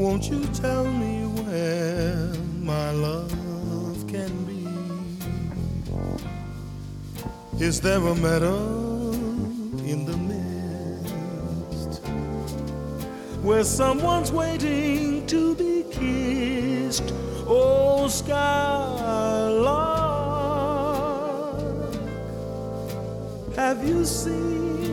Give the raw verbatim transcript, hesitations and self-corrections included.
Won't you tell me where my love can be? Is there a meadow in the mist where someone's waiting to be kissed? Oh, skylark, have you seen